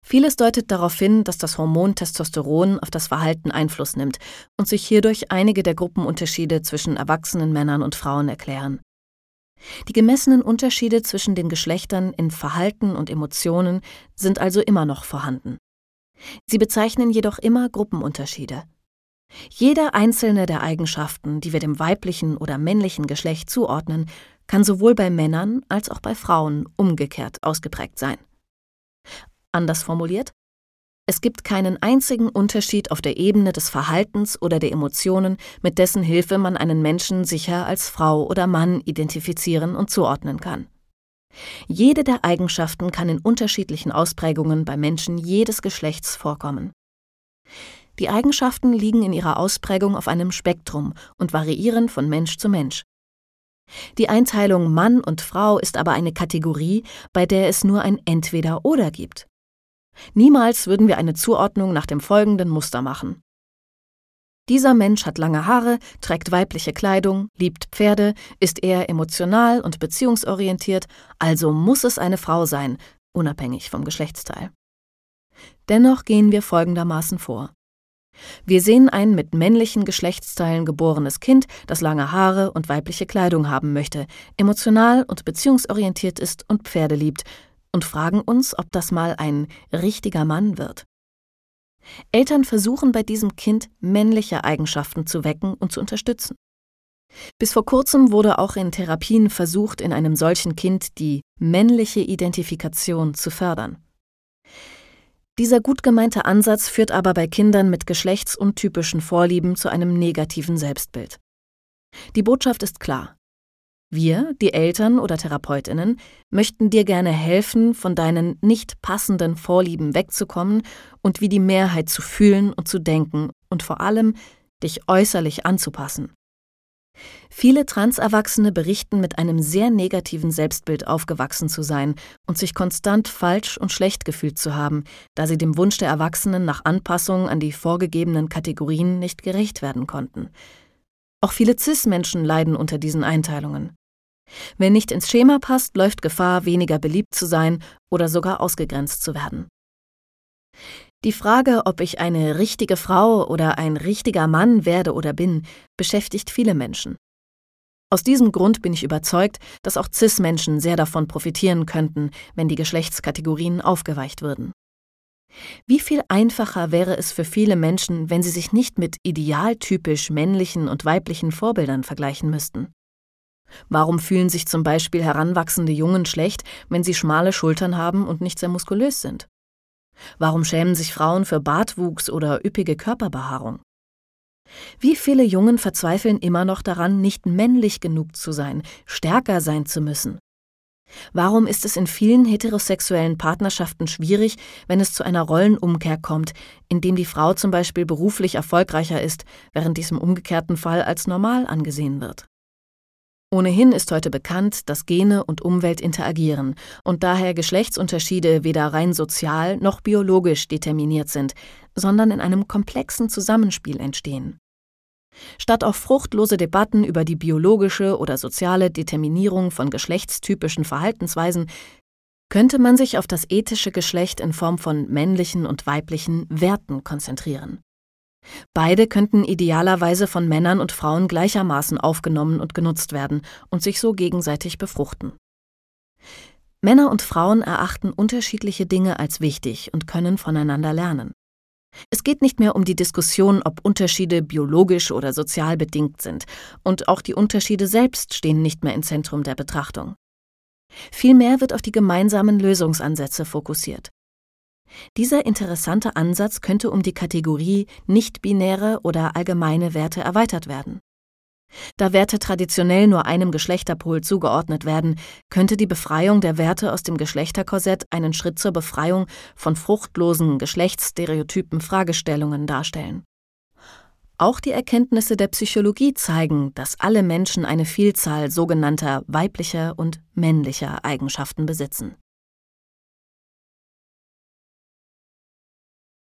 Vieles deutet darauf hin, dass das Hormon Testosteron auf das Verhalten Einfluss nimmt und sich hierdurch einige der Gruppenunterschiede zwischen erwachsenen Männern und Frauen erklären. Die gemessenen Unterschiede zwischen den Geschlechtern in Verhalten und Emotionen sind also immer noch vorhanden. Sie bezeichnen jedoch immer Gruppenunterschiede. Jede einzelne der Eigenschaften, die wir dem weiblichen oder männlichen Geschlecht zuordnen, kann sowohl bei Männern als auch bei Frauen umgekehrt ausgeprägt sein. Anders formuliert: Es gibt keinen einzigen Unterschied auf der Ebene des Verhaltens oder der Emotionen, mit dessen Hilfe man einen Menschen sicher als Frau oder Mann identifizieren und zuordnen kann. Jede der Eigenschaften kann in unterschiedlichen Ausprägungen bei Menschen jedes Geschlechts vorkommen. Die Eigenschaften liegen in ihrer Ausprägung auf einem Spektrum und variieren von Mensch zu Mensch. Die Einteilung Mann und Frau ist aber eine Kategorie, bei der es nur ein Entweder-Oder gibt. Niemals würden wir eine Zuordnung nach dem folgenden Muster machen: Dieser Mensch hat lange Haare, trägt weibliche Kleidung, liebt Pferde, ist eher emotional und beziehungsorientiert, also muss es eine Frau sein, unabhängig vom Geschlechtsteil. Dennoch gehen wir folgendermaßen vor. Wir sehen ein mit männlichen Geschlechtsteilen geborenes Kind, das lange Haare und weibliche Kleidung haben möchte, emotional und beziehungsorientiert ist und Pferde liebt, und fragen uns, ob das mal ein richtiger Mann wird. Eltern versuchen bei diesem Kind männliche Eigenschaften zu wecken und zu unterstützen. Bis vor kurzem wurde auch in Therapien versucht, in einem solchen Kind die männliche Identifikation zu fördern. Dieser gut gemeinte Ansatz führt aber bei Kindern mit geschlechtsuntypischen Vorlieben zu einem negativen Selbstbild. Die Botschaft ist klar: Wir, die Eltern oder TherapeutInnen, möchten dir gerne helfen, von deinen nicht passenden Vorlieben wegzukommen und wie die Mehrheit zu fühlen und zu denken und vor allem dich äußerlich anzupassen. Viele Transerwachsene berichten, mit einem sehr negativen Selbstbild aufgewachsen zu sein und sich konstant falsch und schlecht gefühlt zu haben, da sie dem Wunsch der Erwachsenen nach Anpassung an die vorgegebenen Kategorien nicht gerecht werden konnten. Auch viele Cis-Menschen leiden unter diesen Einteilungen. Wer nicht ins Schema passt, läuft Gefahr, weniger beliebt zu sein oder sogar ausgegrenzt zu werden. Die Frage, ob ich eine richtige Frau oder ein richtiger Mann werde oder bin, beschäftigt viele Menschen. Aus diesem Grund bin ich überzeugt, dass auch Cis-Menschen sehr davon profitieren könnten, wenn die Geschlechtskategorien aufgeweicht würden. Wie viel einfacher wäre es für viele Menschen, wenn sie sich nicht mit idealtypisch männlichen und weiblichen Vorbildern vergleichen müssten? Warum fühlen sich zum Beispiel heranwachsende Jungen schlecht, wenn sie schmale Schultern haben und nicht sehr muskulös sind? Warum schämen sich Frauen für Bartwuchs oder üppige Körperbehaarung? Wie viele Jungen verzweifeln immer noch daran, nicht männlich genug zu sein, stärker sein zu müssen? Warum ist es in vielen heterosexuellen Partnerschaften schwierig, wenn es zu einer Rollenumkehr kommt, indem die Frau zum Beispiel beruflich erfolgreicher ist, während dies im umgekehrten Fall als normal angesehen wird? Ohnehin ist heute bekannt, dass Gene und Umwelt interagieren und daher Geschlechtsunterschiede weder rein sozial noch biologisch determiniert sind, sondern in einem komplexen Zusammenspiel entstehen. Statt auf fruchtlose Debatten über die biologische oder soziale Determinierung von geschlechtstypischen Verhaltensweisen könnte man sich auf das ethische Geschlecht in Form von männlichen und weiblichen Werten konzentrieren. Beide könnten idealerweise von Männern und Frauen gleichermaßen aufgenommen und genutzt werden und sich so gegenseitig befruchten. Männer und Frauen erachten unterschiedliche Dinge als wichtig und können voneinander lernen. Es geht nicht mehr um die Diskussion, ob Unterschiede biologisch oder sozial bedingt sind, und auch die Unterschiede selbst stehen nicht mehr im Zentrum der Betrachtung. Vielmehr wird auf die gemeinsamen Lösungsansätze fokussiert. Dieser interessante Ansatz könnte um die Kategorie nicht-binäre oder allgemeine Werte erweitert werden. Da Werte traditionell nur einem Geschlechterpol zugeordnet werden, könnte die Befreiung der Werte aus dem Geschlechterkorsett einen Schritt zur Befreiung von fruchtlosen, geschlechtsstereotypen Fragestellungen darstellen. Auch die Erkenntnisse der Psychologie zeigen, dass alle Menschen eine Vielzahl sogenannter weiblicher und männlicher Eigenschaften besitzen.